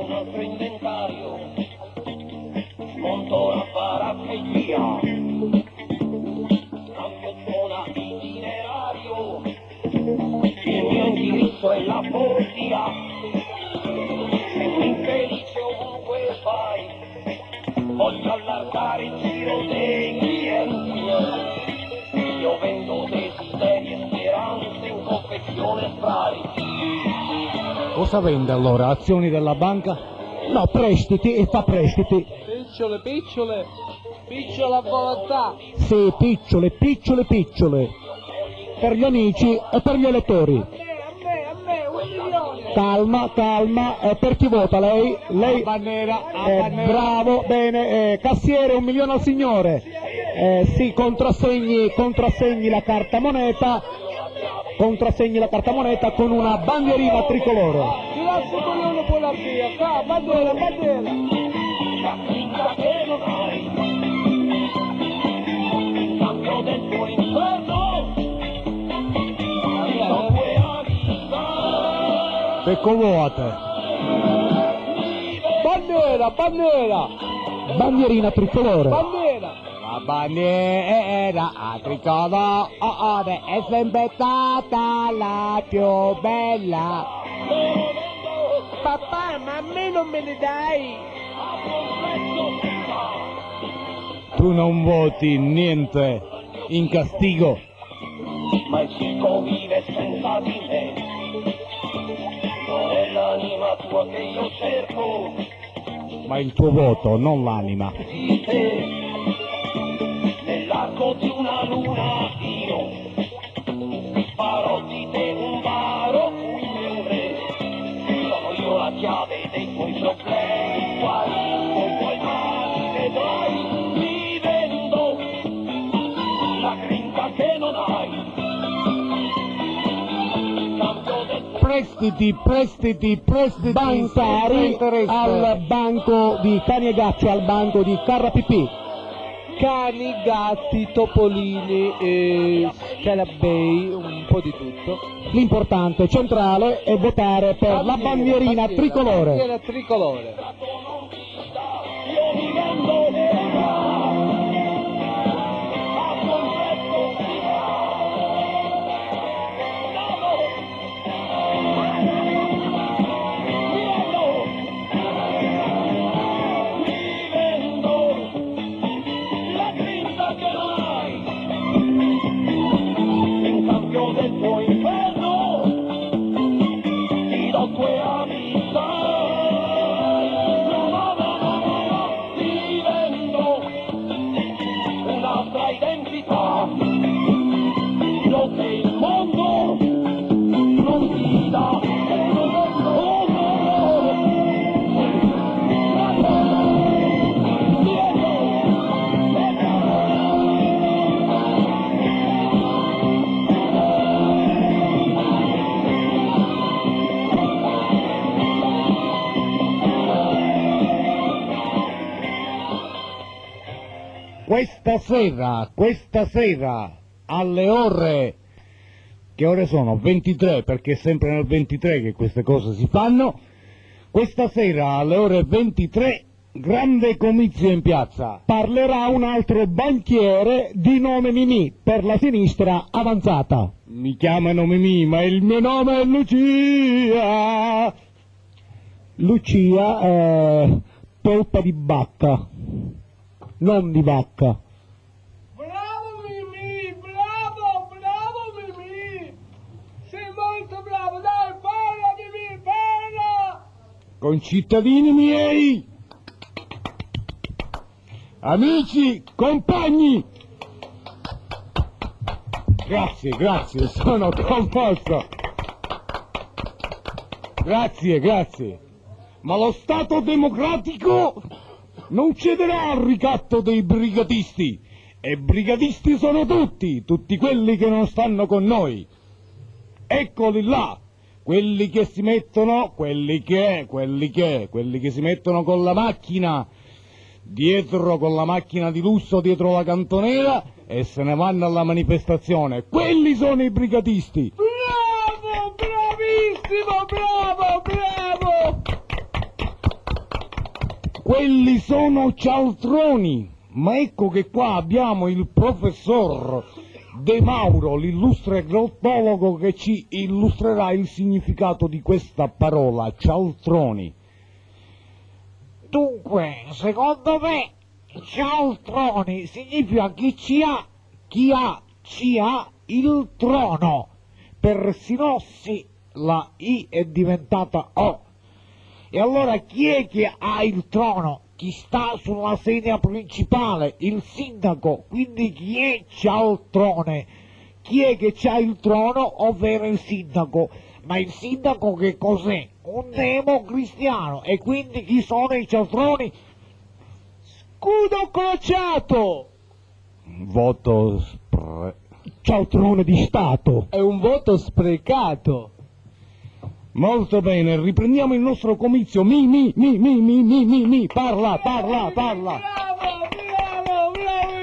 un altro inventario, smonto la paracchia, cambio zona itinerario, il mio indirizzo è la follia, sei un infelice ovunque vai, voglio allargare il giro dei clienti, io vendo desideri e speranze in confezione spray. Cosa vende allora? Azioni della banca? No, prestiti e fa prestiti. Picciole, picciole a volontà. Sì, picciole. Per gli amici e per gli elettori. A me, 1 milione. Calma, per chi vota lei? Lei Bandiera. bravo, bene, cassiere 1 milione al signore. Sì, contrassegni la carta moneta con una bandierina tricolore. Ti lascio coglione poi la via, bandiera. La vita che non hai, cambio del tuo inferno, non puoi avvisare. Ecco vuote. Bandiera. Bandierina tricolore. La bandiera a tricolore è sempre stata la più bella. Papà, ma a me non me ne dai? Tu non voti niente in castigo. Ma il circo vive senza di me, non è l'anima tua che io cerco, Ma il tuo voto, non l'anima. di te, nell'arco di una luna io farò di te un baro come un re, sono io la chiave dei tuoi problemi, guai, con tuoi mali vedrai, mi vendo la grinta che non hai. Prestiti bancari al banco di Cani e Gatti, al banco di Carra Pipì. Cani, gatti, topolini, scarabei, un po' di tutto. L'importante centrale è votare per la bandierina tricolore. Bandiera tricolore. Io mi vendo la grinta che non hai, in cambio del tuo inferno ti do 2 amici. Ti vendo un'altra identità, quello che il mondo non ti dà. Oh no! Questa sera alle ore, che ore sono? 23, perché è sempre nel 23 che queste cose si fanno. Questa sera alle ore 23 grande comizio in piazza. Parlerà un altro banchiere di nome Mimì per la sinistra avanzata. Mi chiamano Mimì, ma il mio nome è Lucia. Lucia, polpa di bacca, non di vacca. Bravo Mimì, bravo Mimì, sei molto bravo, dai, parla Mimì, parla! Concittadini miei, amici, compagni, grazie, sono commosso, grazie, ma lo Stato democratico non cederà al ricatto dei brigatisti, e brigatisti sono tutti quelli che non stanno con noi. Eccoli là, quelli che si mettono, quelli che si mettono con la macchina dietro, con la macchina di lusso dietro la cantonera e se ne vanno alla manifestazione. Quelli sono i brigatisti. Bravo, bravissimo, bravo! quelli sono cialtroni. Ma ecco che qua abbiamo il professor De Mauro, l'illustre glottologo, che ci illustrerà il significato di questa parola, cialtroni. Dunque, secondo me, cialtroni significa ci ha il trono. Per Sinossi la I è diventata O. E allora chi è che ha il trono? Chi sta sulla sedia principale? Il sindaco. Quindi chi è cialtrone? Chi è che c'ha il trono, ovvero il sindaco? Ma il sindaco che cos'è? Un democristiano. E quindi chi sono i cialtroni? Scudo crociato! Voto cialtrone di Stato. È un voto sprecato. Molto bene, riprendiamo il nostro comizio. Parla. Bravo, bravo, bravo,